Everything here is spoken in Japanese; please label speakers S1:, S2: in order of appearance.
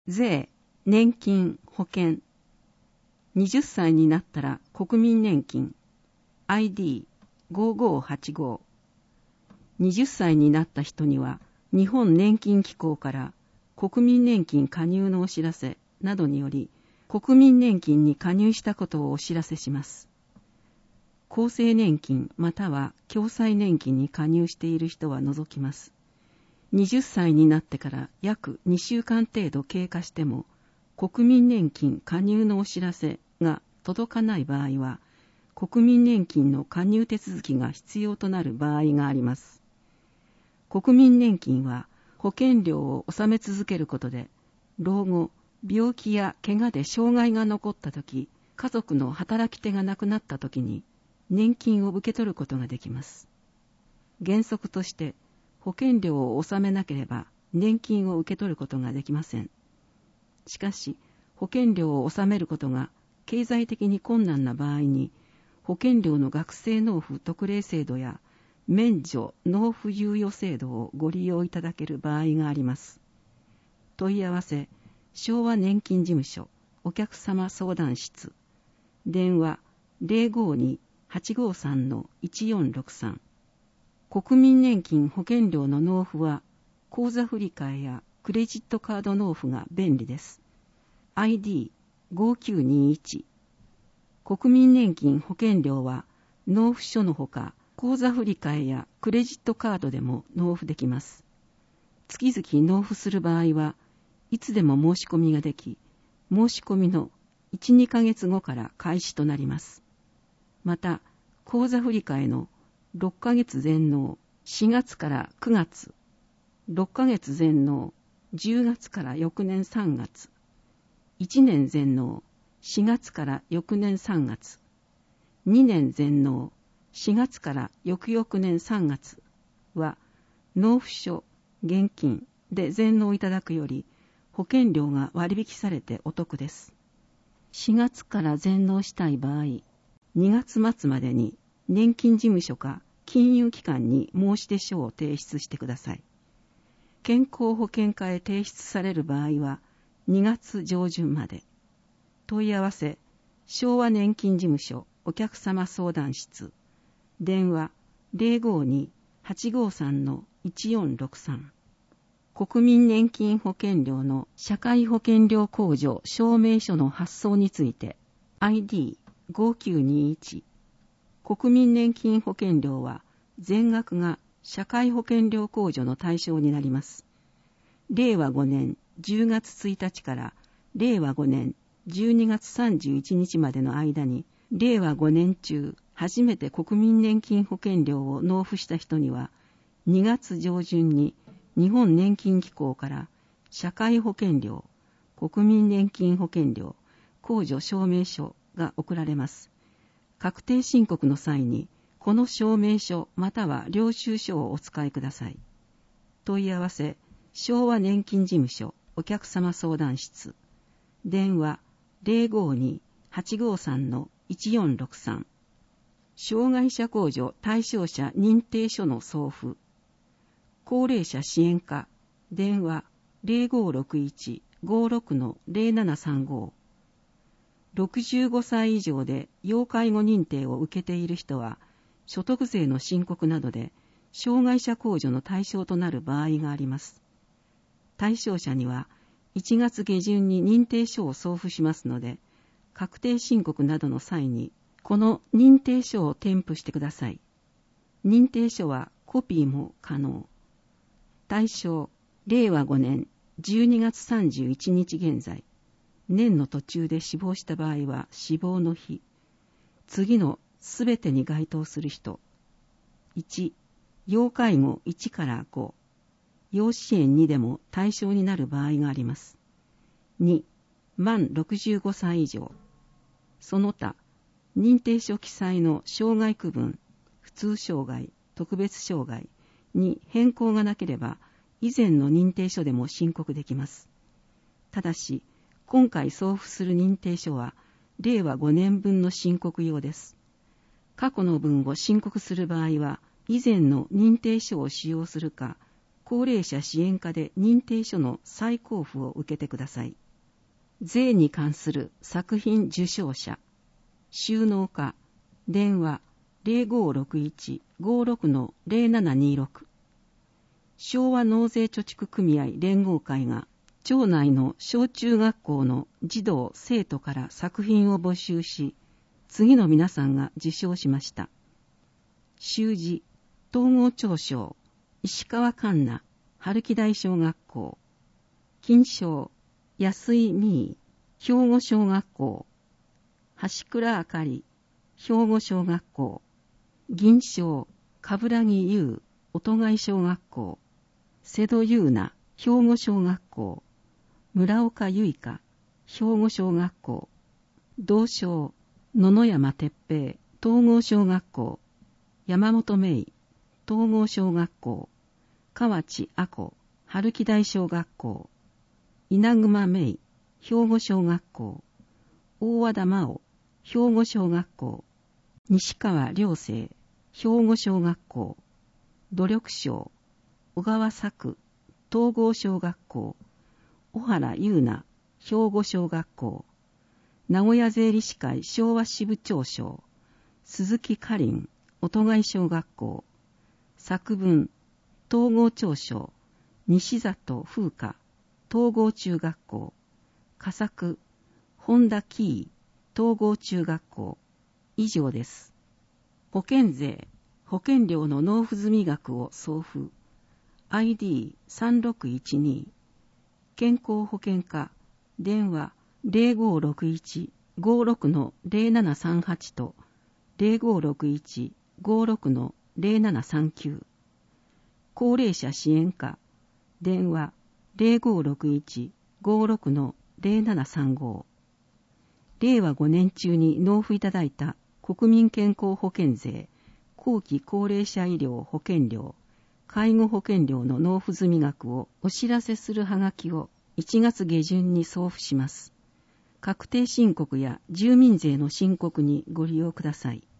S1: 税、年金、保険。20歳になったら国民年金。ID5585。20歳になった人には日本年金機構から国民年金加入のお知らせなどにより国民年金に加入したことをお知らせします。厚生年金または共済年金に加入している人は除きます。20歳になってから約2週間程度経過しても国民年金加入のお知らせが届かない場合は国民年金の加入手続きが必要となる場合があります。国民年金は保険料を納め続けることで老後、病気や怪我で障害が残ったとき、家族の働き手が亡くなったときに年金を受け取ることができます。原則として保険料を納めなければ年金を受け取ることができません。しかし保険料を納めることが経済的に困難な場合に保険料の学生納付特例制度や免除納付猶予制度をご利用いただける場合があります。問い合わせ昭和年金事務所お客様相談室電話 052-853-1463 国民年金保険料の納付は口座振替やクレジットカード納付が便利です。ID5921 国民年金保険料は納付書のほか口座振替やクレジットカードでも納付できます。月々納付する場合はいつでも申し込みができ、申し込みの 1,2 ヶ月後から開始となります。また、口座振替の6ヶ月全納4月から9月、6ヶ月全納10月から翌年3月、1年全納4月から翌年3月、2年全納4月から翌々年3月は納付書、現金で全納いただくより保険料が割引されてお得です。4月から全納したい場合、2月末までに年金事務所か金融機関に申し出書を提出してください。健康保険課へ提出される場合は2月上旬まで。問い合わせ昭和年金事務所お客様相談室電話 052-853-1463 国民年金保険料の社会保険料控除証明書の発送について ID5921 国民年金保険料は全額が社会保険料控除の対象になります。令和5年10月1日から令和5年12月31日までの間に令和5年中初めて国民年金保険料を納付した人には2月上旬に日本年金機構から社会保険料、国民年金保険料、控除証明書が送られます。確定申告の際にこの証明書または領収書をお使いください。問い合わせ昭和年金事務所お客様相談室電話 052-853-1463 障害者控除対象者認定書の送付高齢者支援課電話 0561-56-0735 65歳以上で要介護認定を受けている人は所得税の申告などで障害者控除の対象となる場合があります。対象者には1月下旬に認定書を送付しますので、確定申告などの際にこの認定書を添付してください。認定書はコピーも可能。対象、令和5年12月31日現在、年の途中で死亡した場合は死亡の日。次のすべてに該当する人。1、要介護1から5。要支援2でも対象になる場合があります。2、満65歳以上。その他、認定書記載の障害区分、普通障害、特別障害に変更がなければ、以前の認定書でも申告できます。ただし、今回送付する認定書は、令和5年分の申告用です。過去の分を申告する場合は、以前の認定書を使用するか、 高齢者支援課で認定書の再交付を受けてください。税に関する作品受賞者、収納課、電話 0561-56-0726。昭和納税貯蓄組合連合会が町内の小中学校の児童生徒から作品を募集し、次の皆さんが受賞しました。習字、東郷町賞、石川環奈、春木台小学校。金賞、安井美衣、兵庫小学校。橋倉あかり、兵庫小学校。銀賞、冠城優、音貝小学校。瀬戸優奈、兵庫小学校。村岡結香、兵庫小学校。銅賞、野々山哲平、東郷小学校。山本芽衣、東郷小学校。河内亜子、春木台小学校。稲熊芽衣、兵庫小学校。大和田真央、兵庫小学校。西川良生、兵庫小学校。努力賞、小川作、東郷小学校。小原優奈、兵庫小学校。名古屋税理士会昭和支部長賞、鈴木かりん、音貝小学校。作文、東郷町賞、西里風花、東郷中学校。佳作、本田キー、東郷中学校。以上です。保険税、保険料の納付済額を送付。ID3612。健康保険課、電話0561-56-0738と0561-56-0739。高齢者支援課、電話0561-56-0735。令和5年中に納付いただいた国民健康保険税、後期高齢者医療保険料、介護保険料の納付済額をお知らせするはがきを1月下旬に送付します。確定申告や住民税の申告にご利用ください。